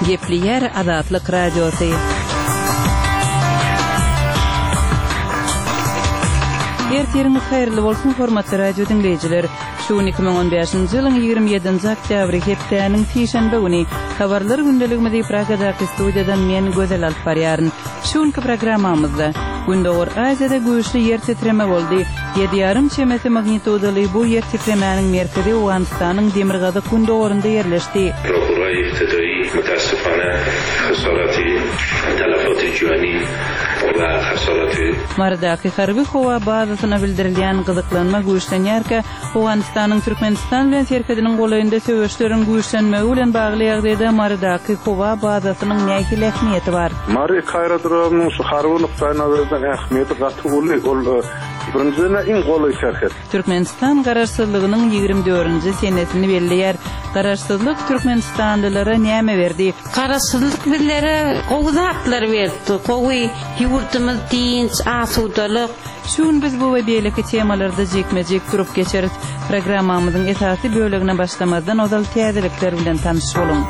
Gepli Azatlyk Radiosu. Ertiriniz hayırlı bolsun hormatly radio dinleyijiler. Şu 2015-nji ýylyň 27-nji oktýabry hepdeniň tiýşenbe güni habarlar gündeligimizi Pragadaky studiýadan men gözel alyp barýaryn. Şuňky programmamyzda Gündöwür Aziýada güýçli ýer titreme boldy. 7,5 çemeti magnitudaly bu ýer titremeniň merkezi Owganistanyň Demirgazyk gündöwürinde ýerleşdi. Prokuror iptidai mutassifana hasaraty talafaty jani ve hasaraty Mardaky harby howa bazasyna bildirilýän gyzyklanma güýçlenýärkä Owganistanyň Türkmenistan bilen serkediniň golaýynda söwüşleriň güýçlenmegi bilen bagly ýagdaýda Mardaky howa bazasynyň nähili ähmiýeti bar. Mari Kayradrownyň şu harby nukdaýyna ähmiýeti gaty ol birinjine iň goly şerhet. Türkmenistan garaşsyzlygynyň 24-nji senetini belleýär. Garaşsyzlyk Türkmenistanlylara näme berdi? Garaşsyzlyk bizlere gowuzaklary berdi. Gowy ýurtymyz tinç, asudalyk. Şun biz bu we beýleki temalarda jekmejek turup geçerit. Programmamyzyň esasy bölegine başlamazdan ozal täzelikler bilen tanyş bolun.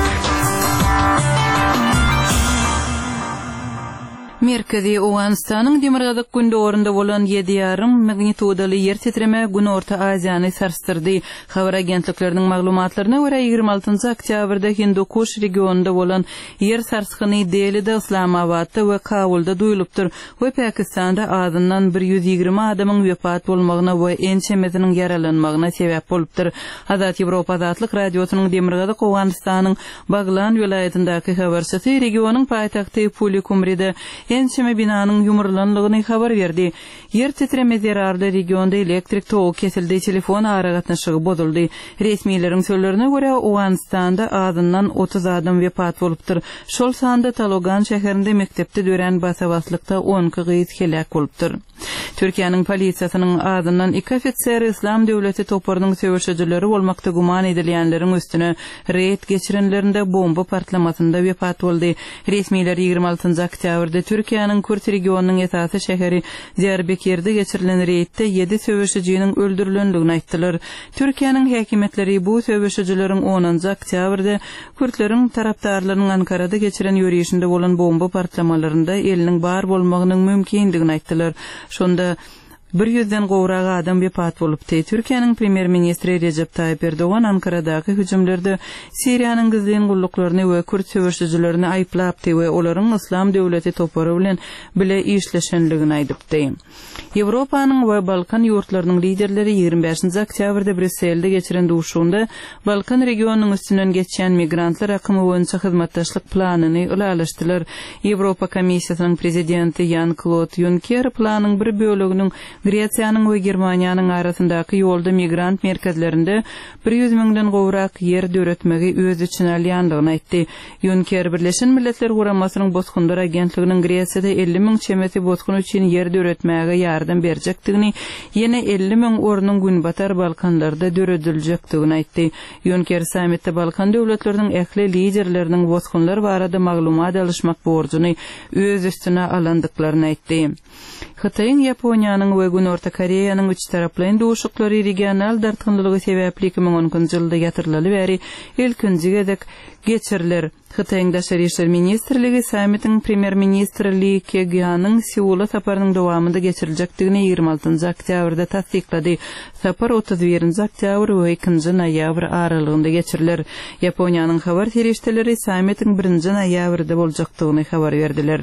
Merkezi Owganistanyň Demirgazyk gündöwürinde bolan 7,5 magnitudaly ýer titreme gün Orta Aziýany sarstyrdy. Habar agentlikleriniň maglumatlaryna görä 26-njy oktýabrda Hindukuş regionunda bolan ýer sarskyny Delide, Islamabadda we Kabulda duýulypdyr. We Pakistanda azyndan 120 adamyň wepat bolmagyna we ençemetiniň ýaralanmagyna sebäp bolupdyr. Azat Ýewropa Azatlyk Radiosynyň Demirgazyk Owganistanyň Baglan welaýatyndaky habarçysy regionyň paýtagty Pulikumride ençeme binanyň ýumurlanlygyny habar berdi. Yer titreme zerarly regionda elektrik togy kesildi, telefon aragatnaşygy bozuldy. Resmiýleriň sözlerine görä Owganistanda azyndan 30 adam wepat bolupdyr. Şol sanda Talogan şäherinde mektepde dören basawaslykda 10 gyz helak bolupdyr. Türkiýanyň polisiýasynyň azyndan 2 ofitser İslam döwleti toparynyň söwüşçileri bolmakda guman edilýänleriň üstüne reýd geçirenlerinde bomba partlamasynda wepat boldy. Resmiýler 26-njy oktýabrda Türkiýanyň Kürt regionunyň esasy şäheri Diyarbekirde geçirilen reýtde 7 söwüşçijiň öldürilendigini aýtdylar. Türkiýanyň häkimetleri bu söwüşçileriň 10-njy oktýabrda Kürtleriň tarapdarlarynyň Ankarada geçiren ýürüýüşinde bolan bomba partlamalарында eliniň bar bolmagynyň mümkindigini aýtdylar. Şonda 100-den gowrak adam wepat bolupdy. Türkiýanyň premier ministri Recep Tayyip Erdogan Ankaradaky hüjümlerde Siriýanyň gizlen gullaklaryny we Kürt söwüşçilerini aýplapdy we olaryň İslam döwleti topary bilen bile işleşenligini aýdypdy. Ýewropanyň we Balkan ýurtlarynyň liderleri 25-nji oktýabrda Brüsselde geçiren duşunda Balkan regionunyň üstünden geçen migrantlar akymy boýunça hyzmatdaşlyk planyny ulalaşdylar. Ýewropa Komissiýasynyň prezidenti Jan-Claude Juncker planyň bir böleginiň Gretsiýanyň we Germaniýanyň arasyndaky ýolda migrant merkezlerinde 100 000-den gowrak yer döretmegi öz içine alýandygyny aýtdy. Juncker Birleşen Milletler Guramasynyň bozgunlar agentliginiň Gretsiýada 50 000 çemeti bozgun üçin yer döretmege ýardam berjekdigini, ýene 50 000 ornuň günbatar Balkanlarda döredilýekdigini aýtdy. Juncker sammitde Balkan döwletleriniň ähli liderleriniň bozgunlar barada maglumat alýşmak borcuny öz üstüne alandyklaryny aýtdy. Hytaýyň, Ýaponiýanyň we Gün Orta Koreýanyň üç taraply duşuklary regional dartgynlygy sebäpli 2010-njy ýylda ýatyrylaly bäri ilkinji gedek geçiriler. Hytaýyň Daşary işler ministrligi sammitiň premier ministri Lee Kye-gyanyň Seula saparynyň dowamında geçiriljekdigini 26-njy oktýabrda tasdiklady. Sapar 31-nji oktýabr we 2-nji noýabr aralygynda geçiriler. Ýaponiýanyň habar terişdeleri sammitiň 1-nji noýabrda boljakdygyny habar berdiler.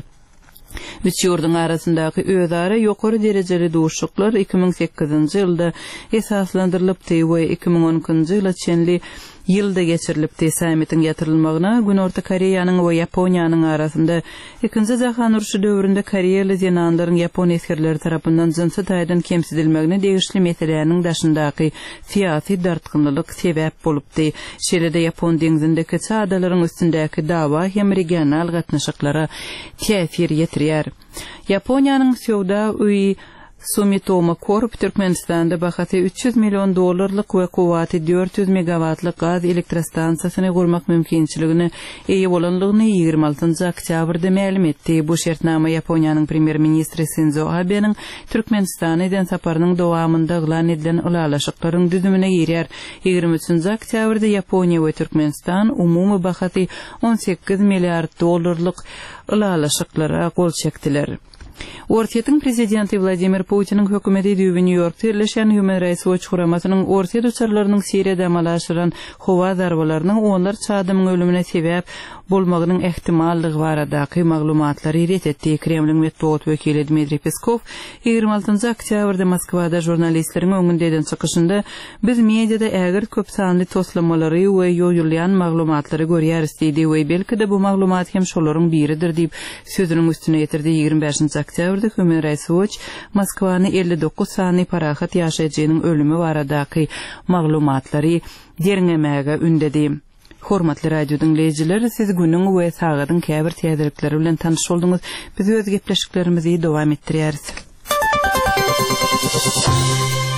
Üç ýurduň arasyndaky özara ýokary derejeli duşuklar 2008-nji ýylda esaslandyrylypdy we 2010-njy ýyla çenli ýylda geçirilipdi. Sammitiň ýatyrylmagyna Gün Orta Koreýanyň we Ýaponiýanyň arasynda 2-nji jahan uruşy döwründe Koreýaly zenanlaryň Ýapon eskerleri tarapyndan jinsy taýdan kemsidilmegine degişli meseleleriň daşyndaky fiýaty dartgynlylyk sebäp bolupdy. Şeýle-de Ýapon deňizindeki çadalaryň üstündäki dawa hem regional gatnaşyklara täsir ýetirýär. Ýaponiýanyň Sowda uy Sumitomo Corp Türkmenistan'da bakatı $300 milyon ve kuvvati 400 megawattlık gaz elektrostansiyasını kurmak mümkinçiligini iyi bolanlığını 26 oktyabrda ma'lum etdi. Bu şertnama Yaponiyanın premier ministri Shinzo Abe'nin Türkmenistan'a eden saparının dowamında ılan edilen ılalaşıkların düzümüne girer. 23 oktyabrda Yaponiya ve Türkmenistan umumi bakatı $18 milyar ılalaşıklara kol çektiler. Ortiyatyň prezidenti Vladimir Putin'in hökümeti düýbi New York'ta ýerleşen Human Rights Watch guramasynyň ortiýa uçarlarynyň Siriýada amalaşylan howa zarbalarynyň onlar çadymyň ölümine sebäp bolmagynyň ehtimallygy baradaky maglumatlary ret etdi. Kremlin medeniýet wekili Dmitry Peskov 26 oktyabrda Moskwada jurnalistleriň öňünde eden çykyşynda biz mediada ägir köp sanly toslamolary we ýoýulýan maglumatlary görýäris diýdi we belki-de bu maglumat hem şolaryň biridir diýip sözüniň üstüne ýetirdi. 25 oktyabrda Human Rights Watch Moskwany 59 sany parahat ýaşaýjynyň ölümi baradaky maglumatlary derňemäge ündedi. Hormatly radio dinleyijiler, siz günüň we sagatyň käbir täzelikleri bilen tanyş boldyňyz. Biz öz gepleşiklerimizi dowam etdirýäris.